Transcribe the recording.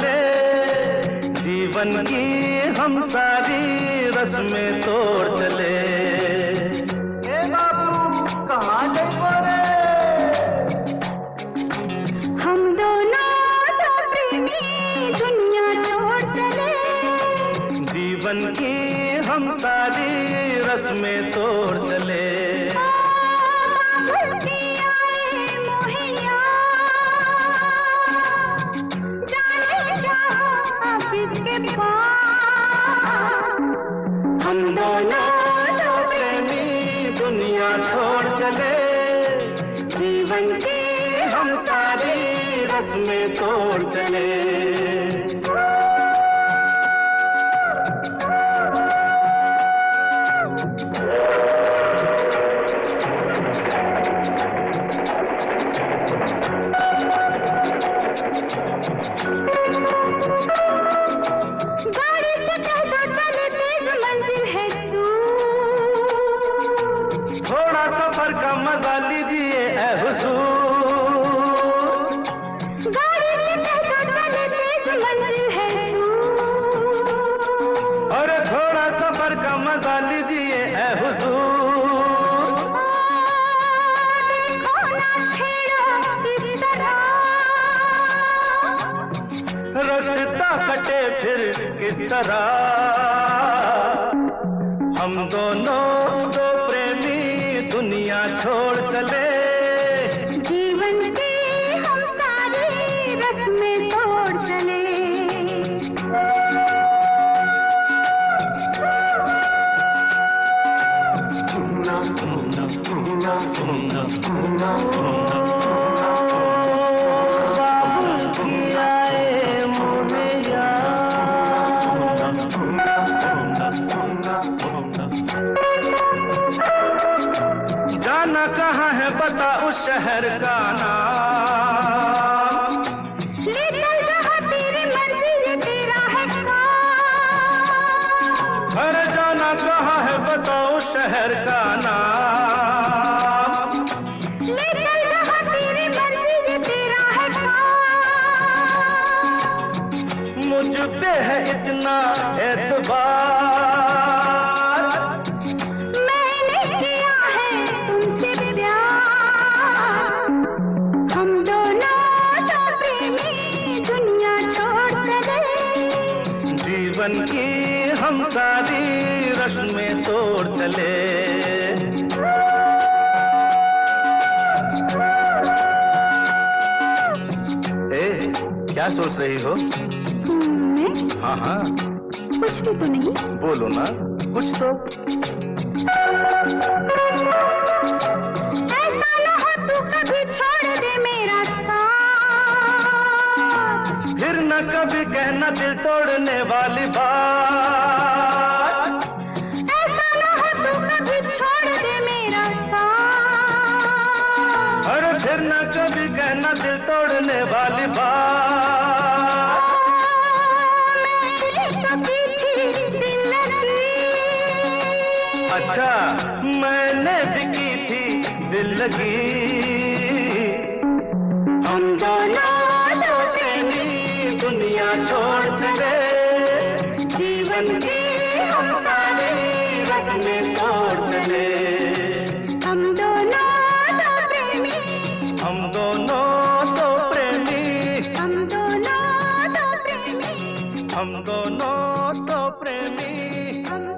चले, जीवन की हम सारी रस्में तोड़ चले। ए बाबू कहाँ जाइबो रे? हम दोनों तो प्रेमी दुनिया छोड़ चले, जीवन की हम सारी रस्में तोड़ चले। हम दोनों तो प्रेमी दुनिया छोड़ चले, जीवन की हम सारी रस्में तोड़ चले। सफर का मजा लीजिए ऐ हुजूर, गाड़ी से कहता चले तेज मंजिल है दूर। और थोड़ा सफर का मजा लीजिए ऐ हुजूर। देखो ना छेड़ो इस तरह, रास्ता कटे फिर किस तरह। हम दोनों दो प्रेमी दुनिया छोड़ चले, जीवन की हम सारी रस्में तोड़ चले। जाना कहाँ है बता उस शहर का नाम, ले चल जहाँ तेरी मर्जी तेरा है काम। अरे जाना कहाँ है बता उस शहर का नाम, ले चल जहाँ तेरी मर्जी तेरा है काम। मुझ पे है इतना एतबार, जीवन की हम सारी रस्में तोड़ चले। ए, क्या सोच रही हो? मैं? हाँ हाँ, कुछ भी तो नहीं। बोलो ना कुछ तो। ऐसा न हो तू कभी छोड़ दे मेरा साथ, फिर न कभी कहना दिल तोड़ने वाली बात। ऐसा न हो तू कभी छोड़ दे मेरा साथ, अरे फिर न कभी कहना दिल तोड़ने वाली बात। मैंने तो की थी दिल लगी, अच्छा मैंने भी की थी दिल लगी। हम दोनों तो प्रेमी दुनिया छोड़ चले, जीवन की हम सारी रस्में तोड़ चले। हम दोनों तो प्रेमी, हम दोनों तो प्रेमी, हम दोनों तो प्रेमी, हम दोनों तो प्रेमी। हम